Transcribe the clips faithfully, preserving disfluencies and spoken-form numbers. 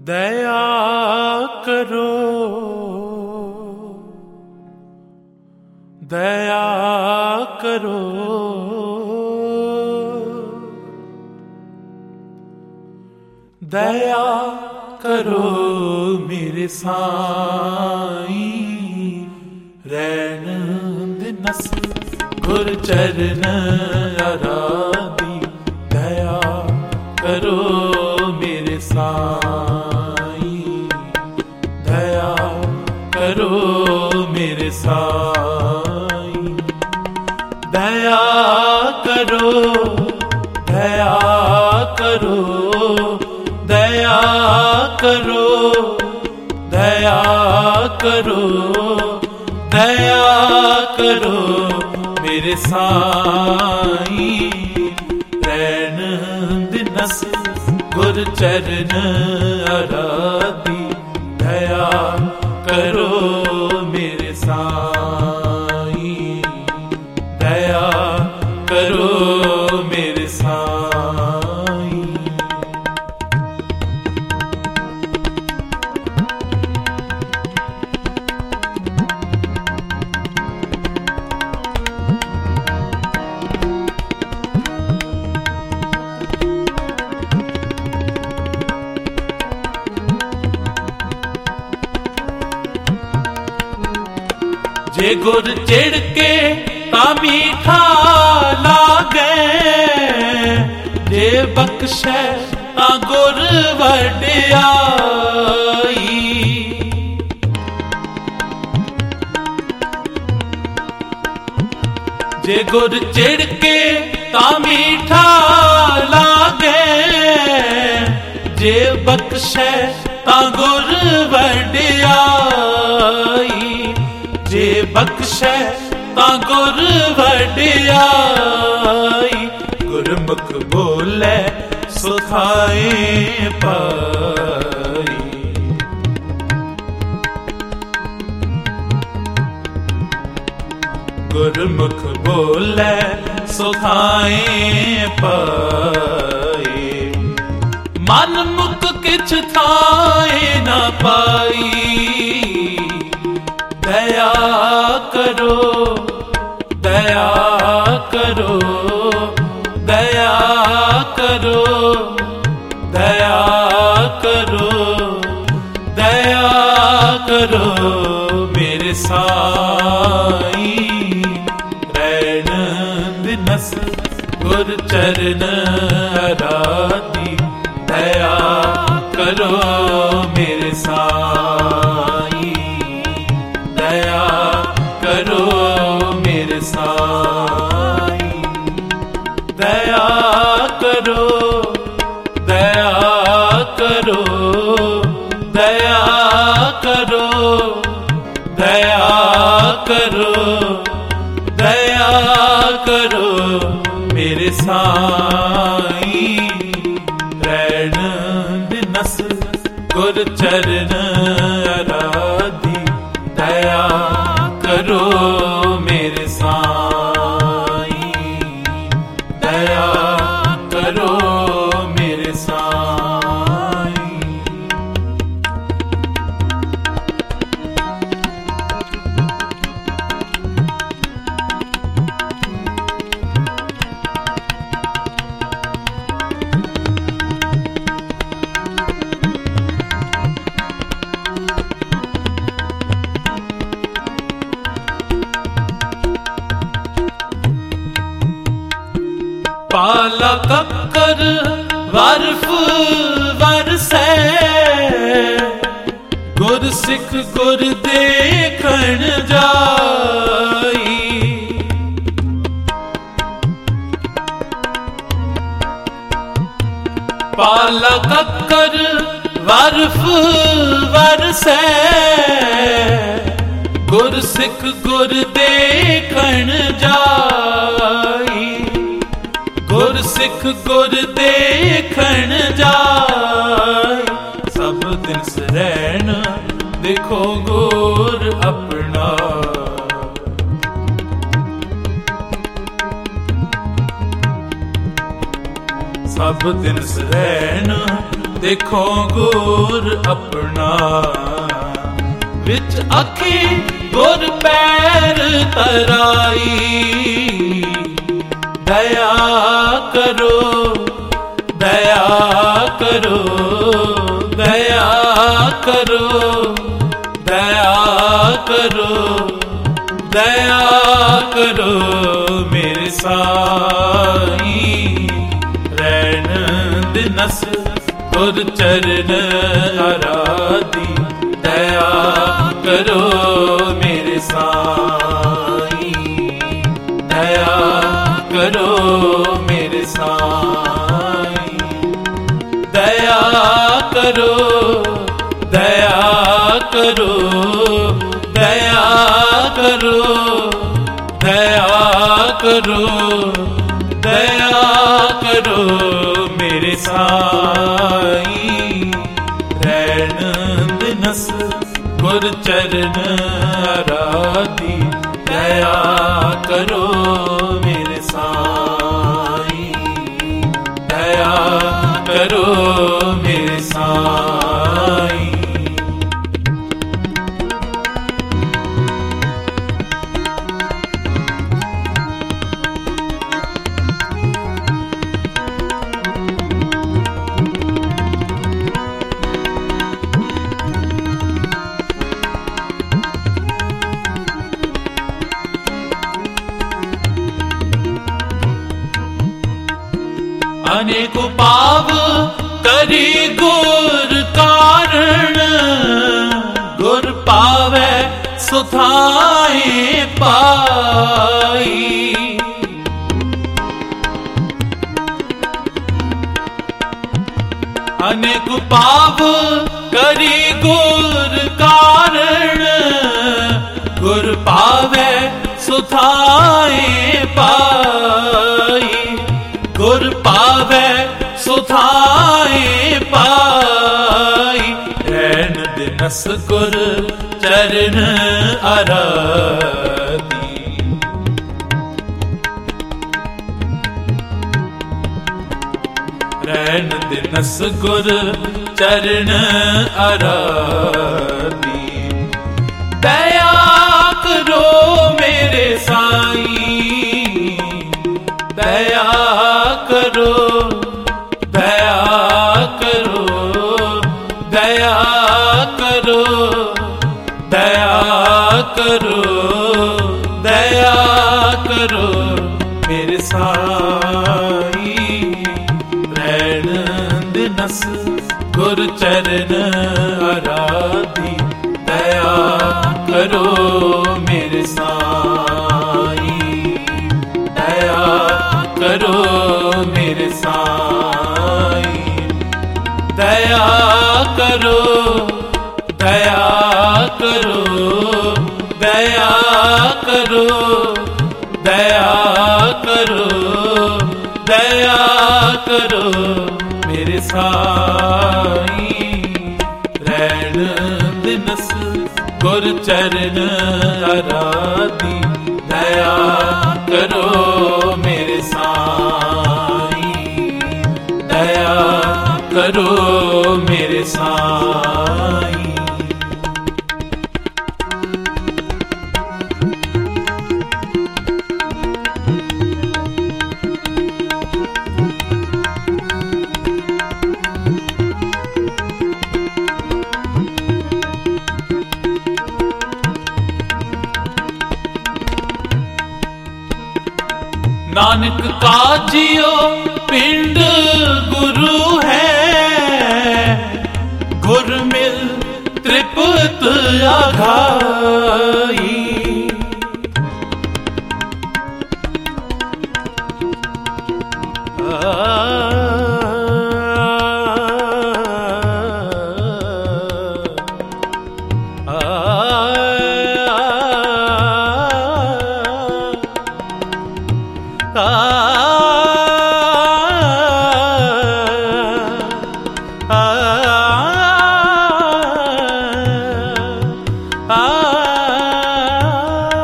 दया करो दया करो दया करो मेरे साईं रैन दिनस गुर चरण आराधी दया करो मेरे साईं दया करो मेरे साईं दया करो दया करो दया करो दया करो दया करो मेरे साईं रैन दिनस गुर चरण आराधी दया करो मेरे साईं दया करो मेरे साईं। जे गुर चिड़ के ता मीठा लागे जे बख्शे ता गुर वड्याई जे गुर चिड़ के ता मीठा लागे जे बख्शे ता गुर वड्याई जे बख्शे ता गुर वड्याई गुरमुख बोले सुखाए पाई गुरमुख बोले सुखाए पाई मन मुख किछ थाए ना पाई दया करो दया करो दया करो दया करो दया करो मेरे साईं रैन दिनस गुर चरण आराधी दया करो मेरे साईं दया करो मेरे साईं दया करो दया करो दया करो दया करो दया करो मेरे साईं रैन दिनस गुर चरण आराधी दया करो मेरे साईं दया करो मेरे साईं। पाला कक्कर वर्फ वरसै गुर सिख गुर देखण जाई पाला कक्कर वर्फ वरसै गुर सिख गुर देखण जाई गुर सिख गुर देखण जाए सब दिन सरैन देखो गुर अपना सब दिन सहन देखो गुर अपना, विच अखी गुर पैर तराई। दया करो दया करो दया करो दया करो दया करो मेरे साई। रैन दिनस गुर चरण आराधी, दया करो मेरे साई। दया करो मेरे साई। दया करो दया करो दया करो दया करो दया करो मेरे साई। रैन दिनस गुर चरण आराधी, दया करो मेरे साई। दया करो मेरे साई। अनेक पाव करी गुर कारण, गुर पावे सुधाए पाई। अनेक पाव करी गुर कारण, गुर पावे सुधाए पाई। गुर पावे सुधाए पाई। रैन दिनस गुर चरण आराधी, रैन दिनस गुर चरण आराधी। दया करो मेरे साई। दया करो दया करो दया करो दया करो दया करो मेरे साई। रैन दिनस गुर चरण आराधी, दया करो मेरे साई। दया करो मेरे साई। दया करो दया करो दया करो दया करो दया करो मेरे साई। रैन दिनस गुर चरण आराधी, दया करो मेरे साई। दया करो मेरे साई। नानक काजियो पिंड गुरु है, गुर मिल त्रिपुत आघाई।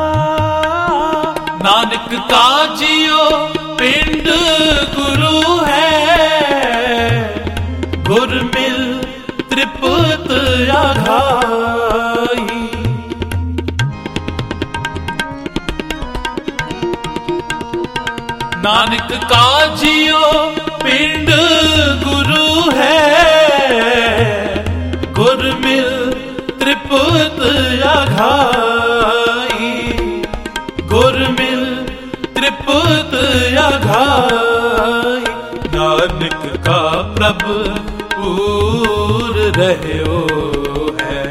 नानक काजियो पिंड गुरु है, तृप्त आघाई। नानक का जियो पिंड गुरु है, गुर मिल तृप्त आघाई, गुर मिल तृप्त आघाई। नानक का प्रभ पूर रहयो है,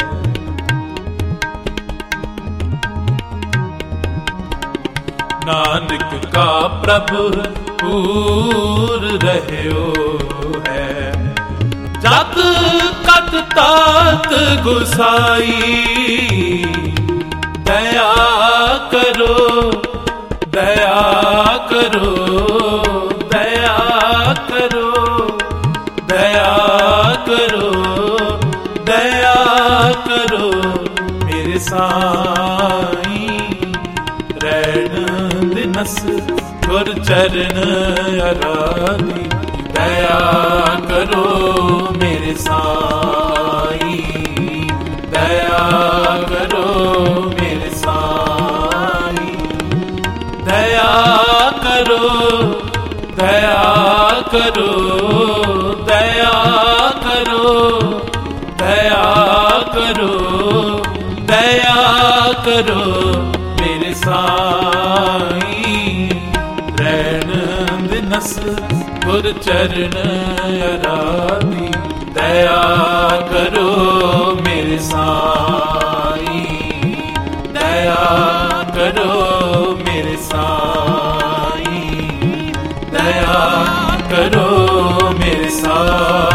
नानक का प्रभु पूर रहयो है। जत कत तात गुसाई, दया करो दया करो दया करो दया करो दया करो मेरे साईं। रैण दिनस गुर चरण आराधी, दया करो मेरे साईं, दया करो मेरे साईं, दया करो दया करो दया करो दया करो दया करो मेरे साईं। रैण दिनस गुर चरण आराधी, दया करो मेरे साईं, दया करो मेरे साईं, दया करो मेरे साईं।